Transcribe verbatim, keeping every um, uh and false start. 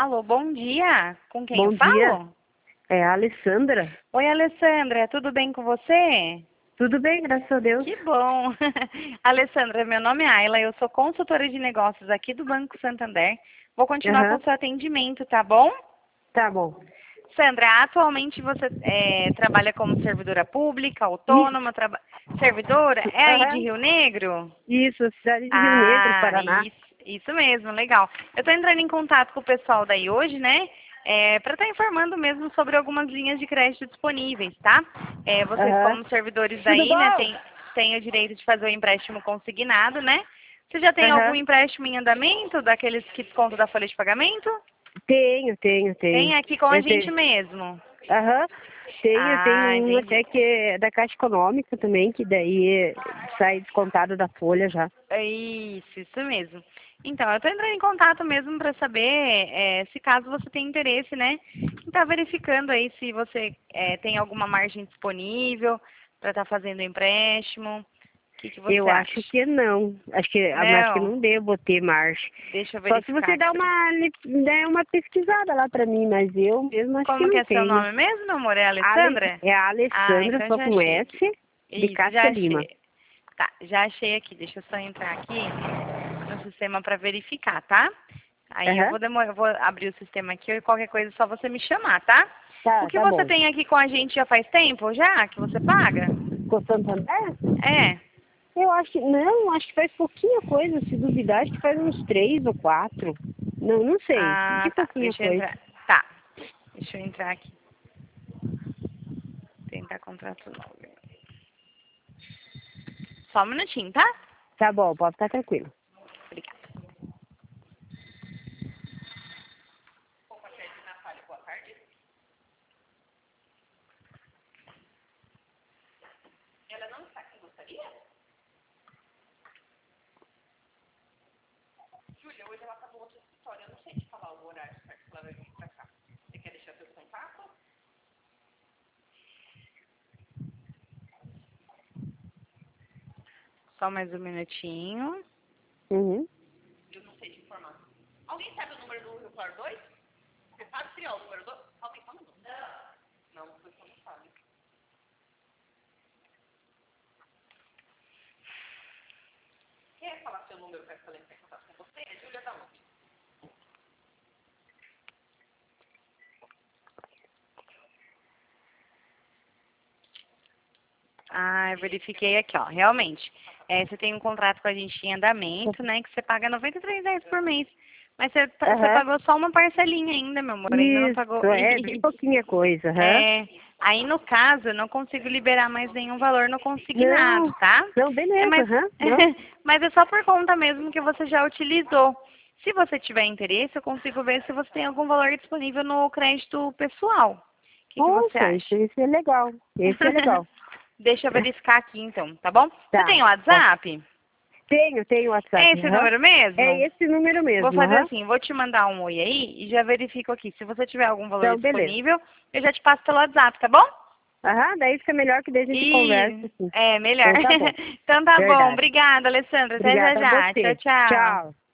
Alô, bom dia. Com quem Bom eu falo? dia, é a Alessandra. Oi, Alessandra, tudo bem com você? Tudo bem, graças a Deus. Que bom. Alessandra, meu nome é Ayla, eu sou consultora de negócios aqui do Banco Santander. Vou continuar Aham. com o seu atendimento, tá bom? Tá bom. Sandra, atualmente você é, trabalha como servidora pública, Isso, autônoma, traba... servidora? É aí de aham. Rio Negro? Isso, cidade de Rio Negro, Ah, Paraná. isso, isso mesmo, legal. Eu estou entrando em contato com o pessoal daí hoje, né? É, para estar informando mesmo sobre algumas linhas de crédito disponíveis, tá? É, vocês Aham. como servidores Tudo daí, né, bom? tem, tem o direito de fazer o empréstimo consignado, né? Você já tem algum Aham. empréstimo em andamento, daqueles que descontam da folha de pagamento? Tenho, tenho, tenho. Tem aqui com a Eu gente tenho. mesmo. Aham. Tenho, tenho Ah, um entendi. até que é da Caixa Econômica também, que daí sai descontado da folha já. É Isso, isso mesmo. Então, eu estou entrando em contato mesmo para saber é, se caso você tem interesse, né? Em estar verificando aí se você é, tem alguma margem disponível para estar fazendo empréstimo. O que, que você Eu acho acha? que não. Acho que, acho que Não, não devo ter margem. deixa eu Só se verificar você aqui dá pra você. uma, der uma pesquisada lá pra mim, mas eu mesmo acho que Como que não é seu tenho. nome mesmo, meu amor? É Ale- Alessandra? é a Ah, Alessandra, então só já com achei S, aqui. de Isso, já Cássia Lima. achei. Tá, já achei aqui. Deixa eu só entrar aqui no sistema para verificar, tá? Aí eu Aham. vou demorar, eu vou abrir o sistema aqui e qualquer coisa é só você me chamar, tá? O Tá, que tá você bom. tem aqui com a gente já faz tempo já que você paga? Com Santander? É. Eu acho que, não, acho que faz pouquinha coisa, se duvidar, acho que faz uns três ou quatro. Não, não sei, de Ah, tá. pouquinha Deixa eu coisa. entrar. Tá. Deixa eu entrar aqui. Tentar contrato novo. Só um minutinho, tá? Tá bom, pode ficar tranquilo. Obrigada. Ela não está aqui, gostaria? Júlia, hoje ela tá no outro escritório. Eu não sei te falar o horário certo que ela vai vir pra cá. Você quer deixar seu contato? Só mais um minutinho. Uhum. Eu não sei te informar. Alguém sabe o número do Rio Claro dois? Você sabe criar o número dois? Alguém fala o número? Não. Não, você não sabe. Quer falar seu número para ela entrar em contato com você? É Júlia da onde? Ah, eu verifiquei aqui, ó. Realmente. É, você tem um contrato com a gente em andamento, né? Que você paga noventa e três reais por mês. Mas você, pa- você Aham. pagou só uma parcelinha ainda, meu amor. Ainda não pagou. Isso, é, bem pouquinha coisa, aham. É, aí no caso, eu não consigo liberar mais nenhum valor no consignado, Não, tá? não, É, beleza, mas, aham, não. mas é só por conta mesmo que você já utilizou. Se você tiver interesse, eu consigo ver se você tem algum valor disponível no crédito pessoal. O que, que você Poxa, acha? esse, esse é legal, esse é legal. Deixa eu verificar aqui então, tá bom? Você Tá, tem o ó, WhatsApp? tenho, tenho É WhatsApp, esse aham. número mesmo? É esse número Vou mesmo, fazer aham. assim, vou te mandar um oi aí e já verifico aqui. Se você tiver algum valor Então, beleza. disponível, eu já te passo pelo WhatsApp, tá bom? Aham, daí fica melhor que daí a gente conversa, E assim. é melhor. Então tá bom, Então tá bom. verdade. Obrigada, Alessandra. Até já Obrigada a já. Tchau, você. tchau. Tchau.